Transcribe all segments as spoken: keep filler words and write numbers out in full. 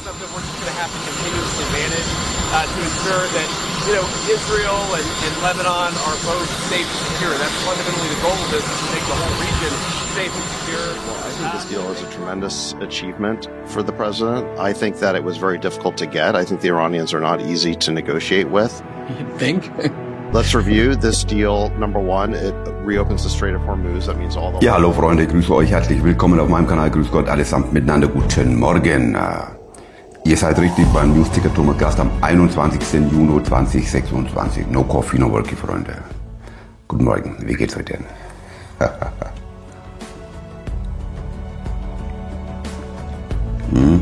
stuff that we're just going to have to continuously manage uh, to ensure that, you know, Israel and, and Lebanon are both safe and secure. That's fundamentally the goal of this, is to make the whole region safe and secure. Well, I think this deal is a tremendous achievement for the president. I think that it was very difficult to get. I think the Iranians are not easy to negotiate with. You think? Let's review this deal. Number one, it reopens the Strait of Hormuz. That means all the... Ja, hallo Freunde, grüße euch herzlich willkommen auf meinem Kanal. Grüß Gott allesamt miteinander. Guten Morgen. Ihr seid richtig beim Newsticker Thomas Gast am einundzwanzigsten Juni zweitausendsechsundzwanzig. No coffee, no worky, Freunde. Guten Morgen, wie geht's euch denn? hm.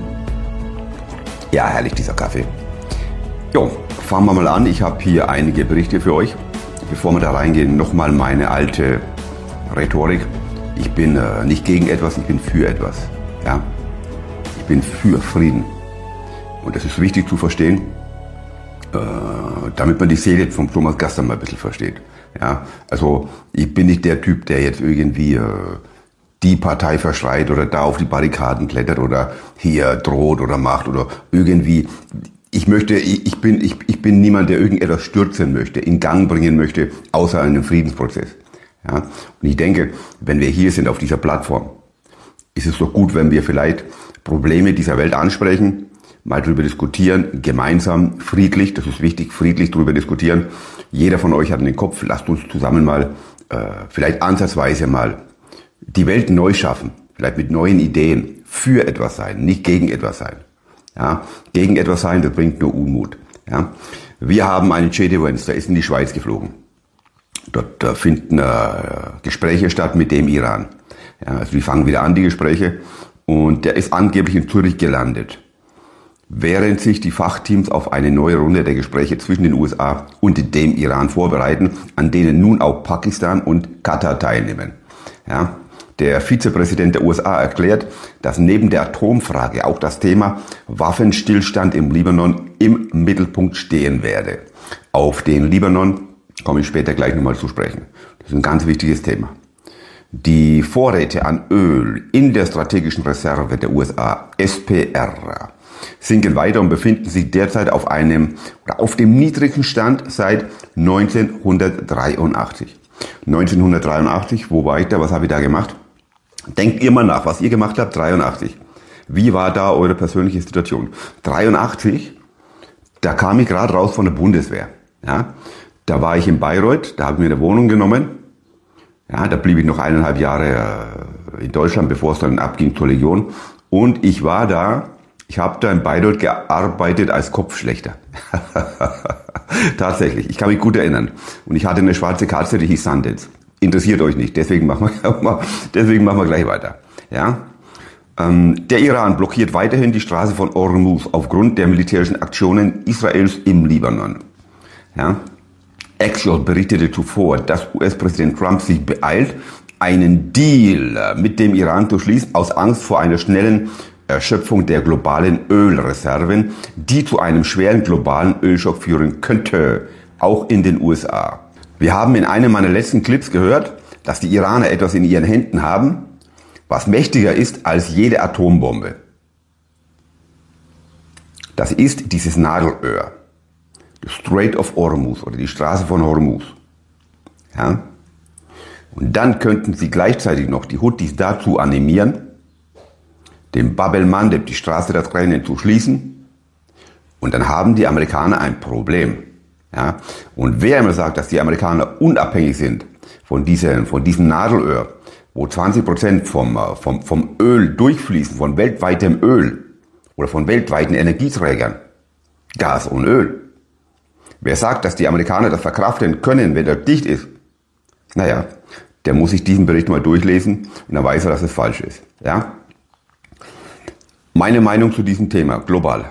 Ja, herrlich dieser Kaffee. Jo, fangen wir mal an. Ich habe hier einige Berichte für euch. Bevor wir da reingehen, nochmal meine alte Rhetorik. Ich bin äh, nicht gegen etwas, ich bin für etwas. Ja? Ich bin für Frieden. Und das ist wichtig zu verstehen, äh, damit man die Seele vom Thomas Gaster mal ein bisschen versteht. Ja? Also ich bin nicht der Typ, der jetzt irgendwie äh, die Partei verschreit oder da auf die Barrikaden klettert oder hier droht oder macht oder irgendwie... Ich möchte, ich bin, ich, ich bin niemand, der irgendetwas stürzen möchte, in Gang bringen möchte, außer einen Friedensprozess. Ja? Und ich denke, wenn wir hier sind auf dieser Plattform, ist es doch gut, wenn wir vielleicht Probleme dieser Welt ansprechen, mal drüber diskutieren, gemeinsam, friedlich, das ist wichtig, friedlich drüber diskutieren. Jeder von euch hat einen Kopf, lasst uns zusammen mal, äh, vielleicht ansatzweise mal die Welt neu schaffen, vielleicht mit neuen Ideen, für etwas sein, nicht gegen etwas sein. Ja, gegen etwas sein, das bringt nur Unmut. Ja, wir haben einen J D Vance, der ist in die Schweiz geflogen. Dort äh, finden äh, Gespräche statt mit dem Iran. Ja, also die fangen wieder an, die Gespräche. Und der ist angeblich in Zürich gelandet, während sich die Fachteams auf eine neue Runde der Gespräche zwischen den U S A und dem Iran vorbereiten, an denen nun auch Pakistan und Katar teilnehmen. Ja, der Vizepräsident der U S A erklärt, dass neben der Atomfrage auch das Thema Waffenstillstand im Libanon im Mittelpunkt stehen werde. Auf den Libanon komme ich später gleich nochmal zu sprechen. Das ist ein ganz wichtiges Thema. Die Vorräte an Öl in der strategischen Reserve der U S A, S P R, sinken weiter und befinden sich derzeit auf einem oder auf dem niedrigsten Stand seit neunzehnhundertdreiundachtzig. neunzehnhundertdreiundachtzig, wo war ich da, was habe ich da gemacht? Denkt ihr mal nach, was ihr gemacht habt, dreiundachtzig. Wie war da eure persönliche Situation? dreiundachtzig, da kam ich gerade raus von der Bundeswehr. Ja, da war ich in Bayreuth, da habe ich mir eine Wohnung genommen. Ja, da blieb ich noch eineinhalb Jahre in Deutschland, bevor es dann abging zur Legion. Und ich war da, ich habe da in Bayreuth gearbeitet als Kopfschlächter. Tatsächlich, ich kann mich gut erinnern. Und ich hatte eine schwarze Katze, die hieß Sundance. Interessiert euch nicht, deswegen machen wir, deswegen machen wir gleich weiter. Ja? Ähm, der Iran blockiert weiterhin die Straße von Hormuz aufgrund der militärischen Aktionen Israels im Libanon. Ja? Axios berichtete zuvor, dass U S-Präsident Trump sich beeilt, einen Deal mit dem Iran zu schließen, aus Angst vor einer schnellen Erschöpfung der globalen Ölreserven, die zu einem schweren globalen Ölschock führen könnte, auch in den U S A. Wir haben in einem meiner letzten Clips gehört, dass die Iraner etwas in ihren Händen haben, was mächtiger ist als jede Atombombe. Das ist dieses Nadelöhr, das Strait of Hormuz oder die Straße von Hormuz. Ja? Und dann könnten sie gleichzeitig noch die Houthis dazu animieren, den Bab el-Mandeb, die Straße der Tränen, zu schließen. Und dann haben die Amerikaner ein Problem. Ja, und wer immer sagt, dass die Amerikaner unabhängig sind von diesem, von diesem Nadelöhr, wo zwanzig Prozent vom, vom, vom Öl durchfließen, von weltweitem Öl oder von weltweiten Energieträgern, Gas und Öl. Wer sagt, dass die Amerikaner das verkraften können, wenn er dicht ist, naja, der muss sich diesen Bericht mal durchlesen und dann weiß er, dass es falsch ist. Ja? Meine Meinung zu diesem Thema, global.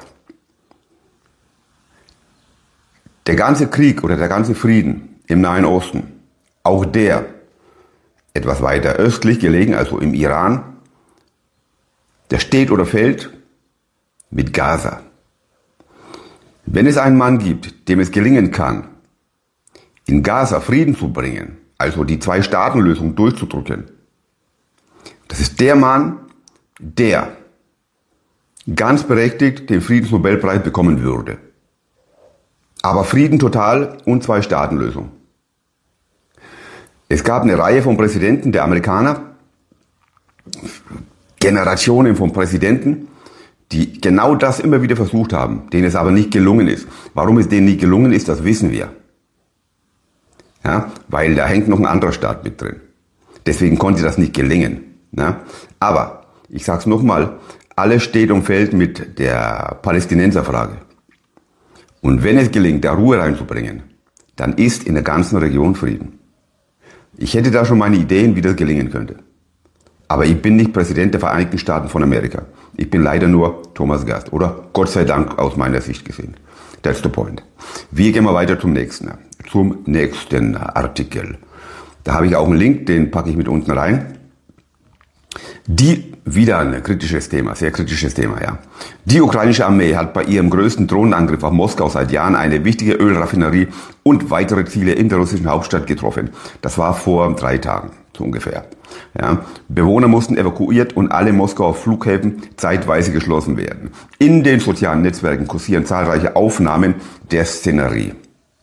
Der ganze Krieg oder der ganze Frieden im Nahen Osten, auch der etwas weiter östlich gelegen, also im Iran, der steht oder fällt mit Gaza. Wenn es einen Mann gibt, dem es gelingen kann, in Gaza Frieden zu bringen, also die Zwei-Staaten-Lösung durchzudrücken, das ist der Mann, der ganz berechtigt den Friedensnobelpreis bekommen würde. Aber Frieden total und Zwei-Staaten-Lösung. Es gab eine Reihe von Präsidenten der Amerikaner, Generationen von Präsidenten, die genau das immer wieder versucht haben, denen es aber nicht gelungen ist. Warum es denen nicht gelungen ist, das wissen wir. Ja, weil da hängt noch ein anderer Staat mit drin. Deswegen konnte das nicht gelingen. Ja, aber, ich sag's nochmal, alles steht und fällt mit der Palästinenserfrage. Und wenn es gelingt, da Ruhe reinzubringen, dann ist in der ganzen Region Frieden. Ich hätte da schon meine Ideen, wie das gelingen könnte. Aber ich bin nicht Präsident der Vereinigten Staaten von Amerika. Ich bin leider nur Thomas Gast. Oder Gott sei Dank aus meiner Sicht gesehen. That's the point. Wir gehen mal weiter zum nächsten. Zum nächsten Artikel. Da habe ich auch einen Link, den packe ich mit unten rein. Die, wieder ein kritisches Thema, sehr kritisches Thema, ja. Die ukrainische Armee hat bei ihrem größten Drohnenangriff auf Moskau seit Jahren eine wichtige Ölraffinerie und weitere Ziele in der russischen Hauptstadt getroffen. Das war vor drei Tagen, so ungefähr. Ja. Bewohner mussten evakuiert und alle Moskauer Flughäfen zeitweise geschlossen werden. In den sozialen Netzwerken kursieren zahlreiche Aufnahmen der Szenerie.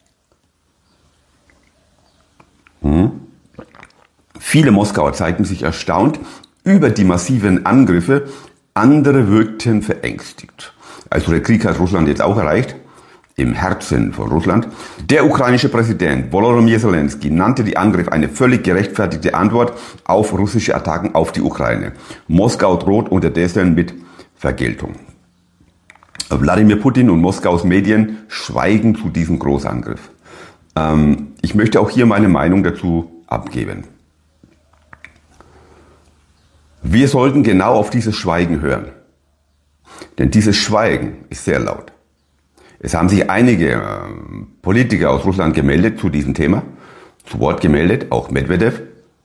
Hm. Viele Moskauer zeigten sich erstaunt über die massiven Angriffe, andere wirkten verängstigt. Also der Krieg hat Russland jetzt auch erreicht, im Herzen von Russland. Der ukrainische Präsident Volodymyr Zelensky nannte die Angriffe eine völlig gerechtfertigte Antwort auf russische Attacken auf die Ukraine. Moskau droht unterdessen mit Vergeltung. Wladimir Putin und Moskaus Medien schweigen zu diesem Großangriff. Ähm, ich möchte auch hier meine Meinung dazu abgeben. Wir sollten genau auf dieses Schweigen hören. Denn dieses Schweigen ist sehr laut. Es haben sich einige äh, Politiker aus Russland gemeldet zu diesem Thema, zu Wort gemeldet, auch Medvedev.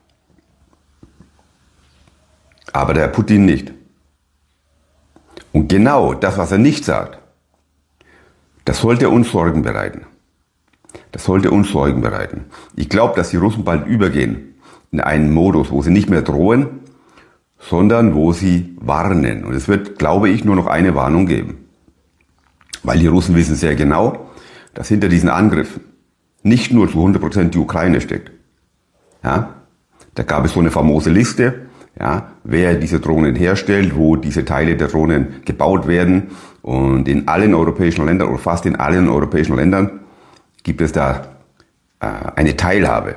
Aber der Putin nicht. Und genau das, was er nicht sagt, das sollte uns Sorgen bereiten. Das sollte uns Sorgen bereiten. Ich glaube, dass die Russen bald übergehen in einen Modus, wo sie nicht mehr drohen, sondern wo sie warnen. Und es wird, glaube ich, nur noch eine Warnung geben. Weil die Russen wissen sehr genau, dass hinter diesen Angriffen nicht nur zu hundert Prozent die Ukraine steckt. Ja? Da gab es so eine famose Liste, ja, wer diese Drohnen herstellt, wo diese Teile der Drohnen gebaut werden. Und in allen europäischen Ländern, oder fast in allen europäischen Ländern, gibt es da äh, eine Teilhabe.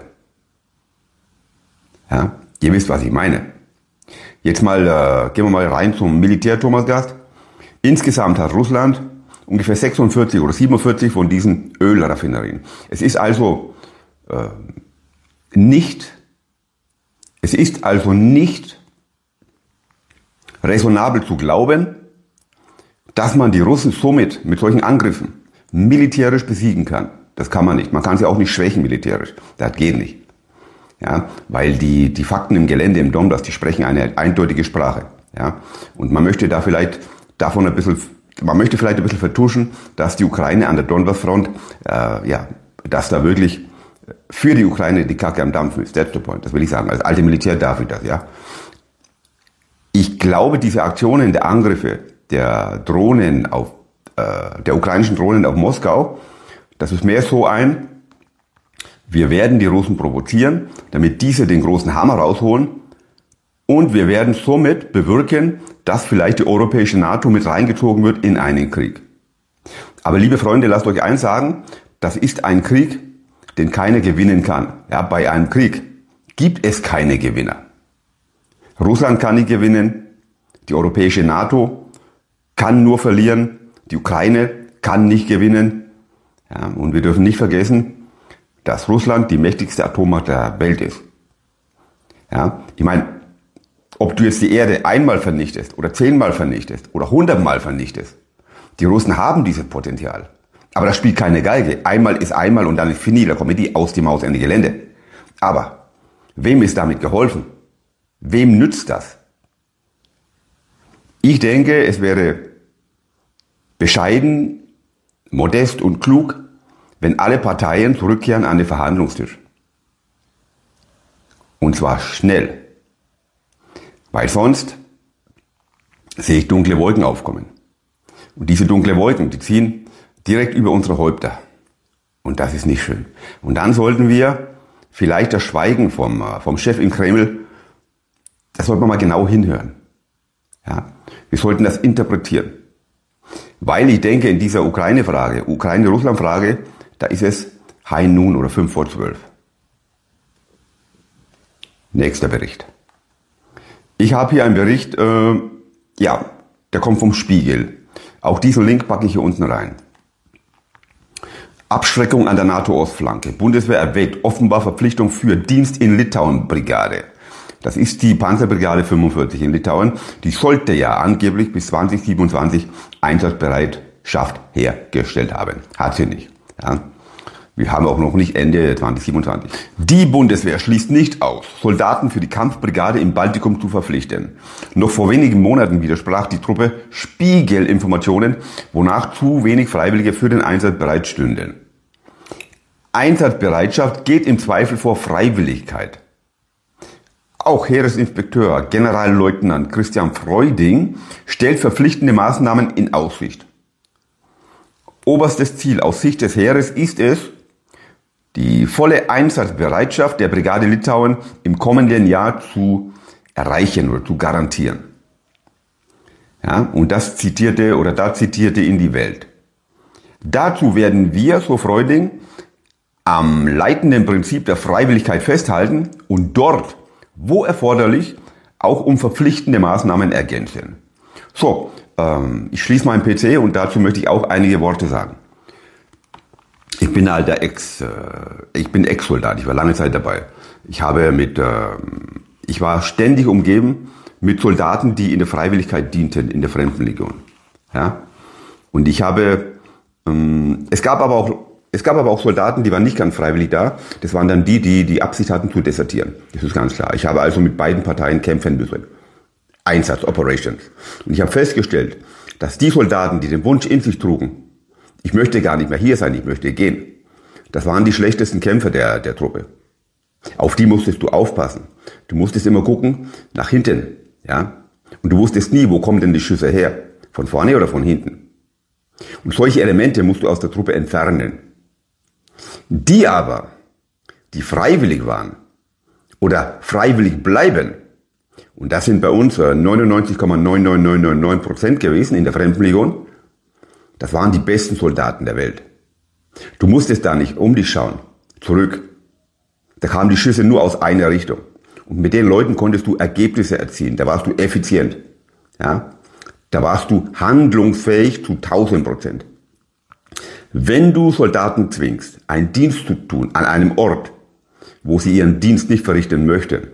Ja? Ihr wisst, was ich meine. Jetzt mal, äh, gehen wir mal rein zum Militär, Thomas Gast. Insgesamt hat Russland ungefähr sechsundvierzig oder siebenundvierzig von diesen Ölraffinerien. Es ist also äh, nicht, es ist also nicht raisonabel zu glauben, dass man die Russen somit mit solchen Angriffen militärisch besiegen kann. Das kann man nicht. Man kann sie auch nicht schwächen militärisch. Das geht nicht. Ja, weil die, die Fakten im Gelände, im Donbass, die sprechen eine eindeutige Sprache. Ja, und man möchte da vielleicht davon ein bisschen, man möchte vielleicht ein bisschen vertuschen, dass die Ukraine an der Donbassfront, äh, ja, dass da wirklich für die Ukraine die Kacke am Dampfen ist. That's the point. Das will ich sagen. Als alte Militär darf ich das, ja. Ich glaube, diese Aktionen der Angriffe der Drohnen auf, äh, der ukrainischen Drohnen auf Moskau, das ist mehr so ein, wir werden die Russen provozieren, damit diese den großen Hammer rausholen und wir werden somit bewirken, dass vielleicht die europäische NATO mit reingezogen wird in einen Krieg. Aber liebe Freunde, lasst euch eins sagen, das ist ein Krieg, den keiner gewinnen kann. Ja, bei einem Krieg gibt es keine Gewinner. Russland kann nicht gewinnen, die europäische NATO kann nur verlieren, die Ukraine kann nicht gewinnen. Ja, und wir dürfen nicht vergessen, dass Russland die mächtigste Atommacht der Welt ist. Ja, ich meine, ob du jetzt die Erde einmal vernichtest oder zehnmal vernichtest oder hundertmal vernichtest, die Russen haben dieses Potenzial. Aber das spielt keine Geige. Einmal ist einmal und dann ist fini, da kommen die aus die Maus Ende Gelände. Aber wem ist damit geholfen? Wem nützt das? Ich denke, es wäre bescheiden, modest und klug, wenn alle Parteien zurückkehren an den Verhandlungstisch. Und zwar schnell. Weil sonst sehe ich dunkle Wolken aufkommen. Und diese dunklen Wolken, die ziehen direkt über unsere Häupter. Und das ist nicht schön. Und dann sollten wir vielleicht das Schweigen vom, vom Chef im Kreml, das sollten wir mal genau hinhören. Ja, wir sollten das interpretieren. Weil ich denke, in dieser Ukraine-Frage, Ukraine-Russland-Frage, da ist es High Noon oder fünf vor zwölf. Nächster Bericht. Ich habe hier einen Bericht, äh, ja, der kommt vom Spiegel. Auch diesen Link packe ich hier unten rein. Abschreckung an der NATO-Ostflanke. Bundeswehr erwägt offenbar Verpflichtung für Dienst in Litauen-Brigade. Das ist die Panzerbrigade fünfundvierzig in Litauen. Die sollte ja angeblich bis zwanzig siebenundzwanzig Einsatzbereitschaft hergestellt haben. Hat sie nicht. Ja. Wir haben auch noch nicht Ende zwanzig siebenundzwanzig. Die Bundeswehr schließt nicht aus, Soldaten für die Kampfbrigade im Baltikum zu verpflichten. Noch vor wenigen Monaten widersprach die Truppe Spiegel-Informationen, wonach zu wenig Freiwillige für den Einsatz bereit stünden. Einsatzbereitschaft geht im Zweifel vor Freiwilligkeit. Auch Heeresinspekteur Generalleutnant Christian Freuding stellt verpflichtende Maßnahmen in Aussicht. Oberstes Ziel aus Sicht des Heeres ist es, die volle Einsatzbereitschaft der Brigade Litauen im kommenden Jahr zu erreichen oder zu garantieren. Ja, und das zitierte oder da zitierte ihn die Welt. Dazu werden wir, so Freuding, am leitenden Prinzip der Freiwilligkeit festhalten und dort, wo erforderlich, auch um verpflichtende Maßnahmen ergänzen. So, ähm, ich schließe meinen P C und dazu möchte ich auch einige Worte sagen. Ich bin alter Ex, äh, ich bin Ex-Soldat, ich war lange Zeit dabei. Ich habe mit, äh, ich war ständig umgeben mit Soldaten, die in der Freiwilligkeit dienten, in der Fremdenlegion. Ja? Und ich habe, ähm, es gab aber auch, es gab aber auch Soldaten, die waren nicht ganz freiwillig da. Das waren dann die, die die Absicht hatten zu desertieren. Das ist ganz klar. Ich habe also mit beiden Parteien kämpfen müssen. Einsatz, Operations. Und ich habe festgestellt, dass die Soldaten, die den Wunsch in sich trugen, ich möchte gar nicht mehr hier sein, ich möchte gehen, das waren die schlechtesten Kämpfer der, der Truppe. Auf die musstest du aufpassen. Du musstest immer gucken, nach hinten, ja. Und du wusstest nie, wo kommen denn die Schüsse her? Von vorne oder von hinten? Und solche Elemente musst du aus der Truppe entfernen. Die aber, die freiwillig waren oder freiwillig bleiben, und das sind bei uns neunundneunzig Komma neun neun neun neun neun Prozent gewesen in der Fremdenlegion, das waren die besten Soldaten der Welt. Du musstest da nicht um dich schauen, zurück. Da kamen die Schüsse nur aus einer Richtung. Und mit den Leuten konntest du Ergebnisse erzielen, da warst du effizient. Ja? Da warst du handlungsfähig zu tausend Prozent. Wenn du Soldaten zwingst, einen Dienst zu tun an einem Ort, wo sie ihren Dienst nicht verrichten möchten,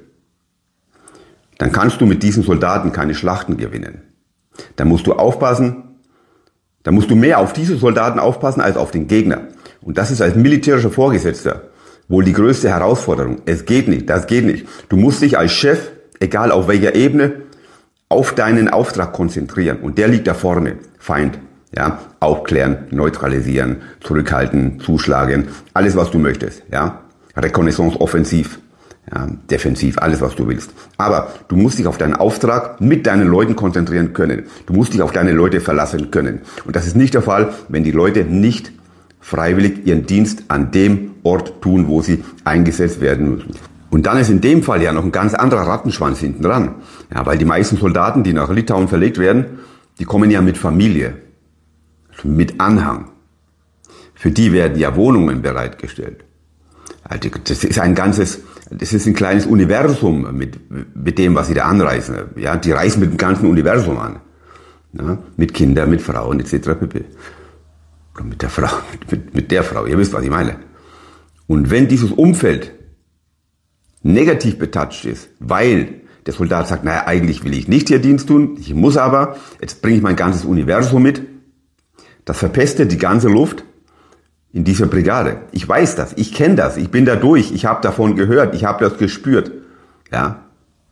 dann kannst du mit diesen Soldaten keine Schlachten gewinnen. Dann musst du aufpassen, dann musst du mehr auf diese Soldaten aufpassen als auf den Gegner. Und das ist als militärischer Vorgesetzter wohl die größte Herausforderung. Es geht nicht, das geht nicht. Du musst dich als Chef, egal auf welcher Ebene, auf deinen Auftrag konzentrieren. Und der liegt da vorne. Feind. Ja, aufklären, neutralisieren, zurückhalten, zuschlagen, alles was du möchtest, ja. Reconnaissance offensiv, ja, defensiv, alles was du willst. Aber du musst dich auf deinen Auftrag mit deinen Leuten konzentrieren können. Du musst dich auf deine Leute verlassen können. Und das ist nicht der Fall, wenn die Leute nicht freiwillig ihren Dienst an dem Ort tun, wo sie eingesetzt werden müssen. Und dann ist in dem Fall ja noch ein ganz anderer Rattenschwanz hinten dran. Ja, weil die meisten Soldaten, die nach Litauen verlegt werden, die kommen ja mit Familie. Mit Anhang. Für die werden ja Wohnungen bereitgestellt. Also das ist ein ganzes, das ist ein kleines Universum mit, mit dem, was sie da anreisen. Ja, die reisen mit dem ganzen Universum an. Ja, mit Kindern, mit Frauen et cetera pp. Oder mit der Frau, mit, mit der Frau. Ihr wisst, was ich meine. Und wenn dieses Umfeld negativ betatscht ist, weil der Soldat sagt, naja, eigentlich will ich nicht hier Dienst tun, ich muss aber, jetzt bringe ich mein ganzes Universum mit, das verpestet die ganze Luft in dieser Brigade. Ich weiß das, ich kenne das, ich bin da durch, ich habe davon gehört, ich habe das gespürt. Ja.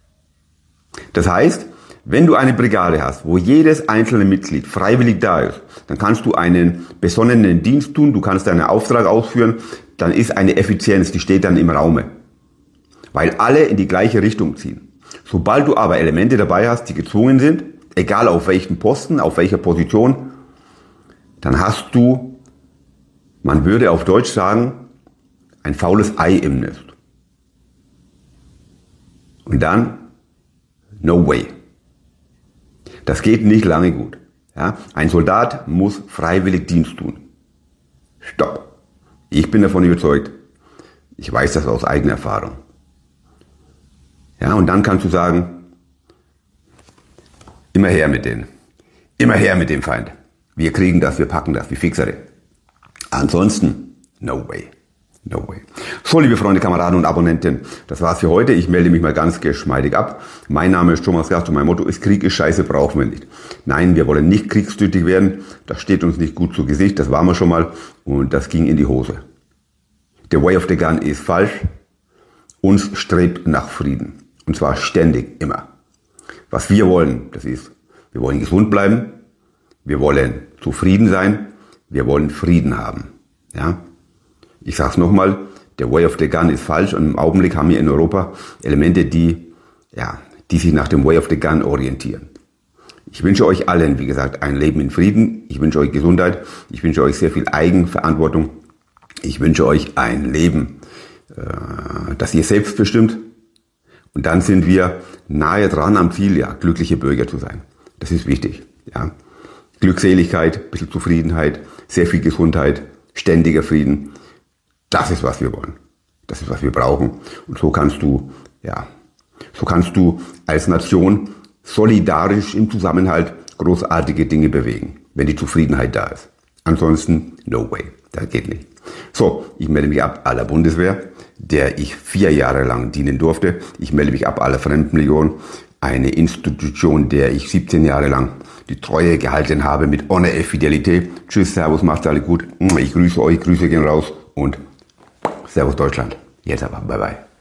Das heißt, wenn du eine Brigade hast, wo jedes einzelne Mitglied freiwillig da ist, dann kannst du einen besonnenen Dienst tun, du kannst deinen Auftrag ausführen, dann ist eine Effizienz, die steht dann im Raume. Weil alle in die gleiche Richtung ziehen. Sobald du aber Elemente dabei hast, die gezwungen sind, egal auf welchen Posten, auf welcher Position, dann hast du, man würde auf Deutsch sagen, ein faules Ei im Nest. Und dann, no way. Das geht nicht lange gut. Ja? Ein Soldat muss freiwillig Dienst tun. Stopp. Ich bin davon überzeugt, ich weiß das aus eigener Erfahrung. Ja, und dann kannst du sagen, immer her mit denen. Immer her mit dem Feind. Wir kriegen das, wir packen das, wir Fixere. Ansonsten, no way. No way. So, liebe Freunde, Kameraden und Abonnenten, das war's für heute. Ich melde mich mal ganz geschmeidig ab. Mein Name ist Thomas Gast und mein Motto ist, Krieg ist scheiße, brauchen wir nicht. Nein, wir wollen nicht kriegstüchtig werden. Das steht uns nicht gut zu Gesicht, das waren wir schon mal und das ging in die Hose. The way of the gun ist falsch. Uns strebt nach Frieden. Und zwar ständig, immer. Was wir wollen, das ist, wir wollen gesund bleiben, wir wollen zufrieden sein, wir wollen Frieden haben. Ja? Ich sage es nochmal, der Way of the Gun ist falsch und im Augenblick haben wir in Europa Elemente, die, ja, die sich nach dem Way of the Gun orientieren. Ich wünsche euch allen, wie gesagt, ein Leben in Frieden. Ich wünsche euch Gesundheit. Ich wünsche euch sehr viel Eigenverantwortung. Ich wünsche euch ein Leben, äh, das ihr selbst bestimmt. Und dann sind wir nahe dran am Ziel, ja, glückliche Bürger zu sein. Das ist wichtig. Ja. Glückseligkeit, ein bisschen Zufriedenheit, sehr viel Gesundheit, ständiger Frieden. Das ist, was wir wollen. Das ist, was wir brauchen. Und so kannst du, ja, so kannst du als Nation solidarisch im Zusammenhalt großartige Dinge bewegen, wenn die Zufriedenheit da ist. Ansonsten, no way. Das geht nicht. So, ich melde mich ab aller Bundeswehr, der ich vier Jahre lang dienen durfte. Ich melde mich ab aller Fremdenlegion, eine Institution, der ich siebzehn Jahre lang die Treue gehalten habe mit Honor, Fidelität. Tschüss, Servus, macht's alle gut. Ich grüße euch, Grüße gehen raus und Servus Deutschland. Jetzt aber, bye bye.